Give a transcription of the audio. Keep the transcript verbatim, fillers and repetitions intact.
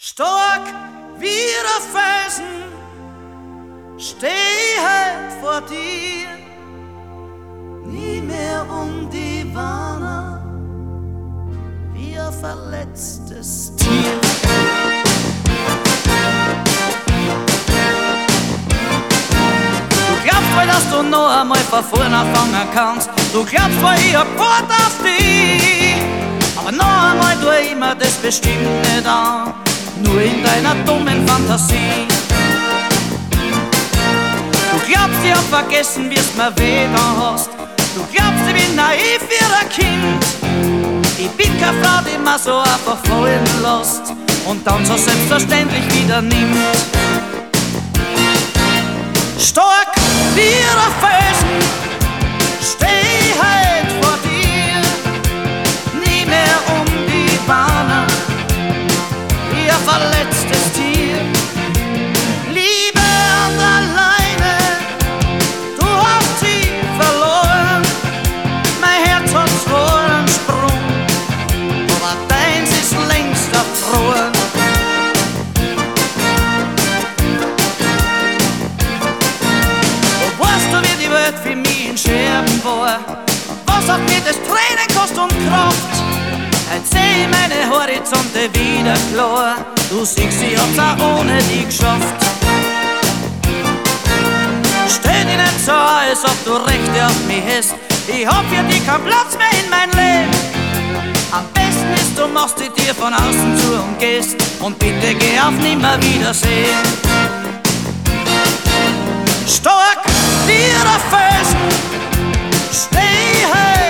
Stark wie der Felsen steh halt vor dir, nie mehr um die Warner wie ein verletztes Tier. Du glaubst wohl, dass du noch einmal von vorne anfangen kannst. Du glaubst wohl, ich hab Wort auf dich, aber noch einmal tu ich mir das bestimmt nicht an, nur in deiner dummen Fantasie. Du glaubst, ich hab vergessen, wie's mir weh getan hast. Du glaubst, ich bin naiv wie ein Kind. Ich bin keine Frau, die mir so einfach fallen lässt und dann so selbstverständlich wieder nimmt. Stark wie der Felsen steh halt vor dir, nie mehr um die Bahnen wie ein verletztes Tier. Liebe und alleine, du hast sie verloren. Mein Herz hat zwar einen Sprung, aber deins ist längst erfroren. Und weißt du, wie die Welt für mich in Scherben war? Was hat mir das Tränen kostet und Kraft? Jetzt seh ich meine Horizonte wieder klar. Du siehst, ich hab's auch ohne dich geschafft. Stell dich nicht so, als ob du Rechte auf mich hast. Ich hab für dich keinen Platz mehr in mein Leben. Am besten ist, du machst die Tür von außen zu und gehst. Und bitte geh auf Nimmerwiedersehen. Stark wie der Felsen steh halt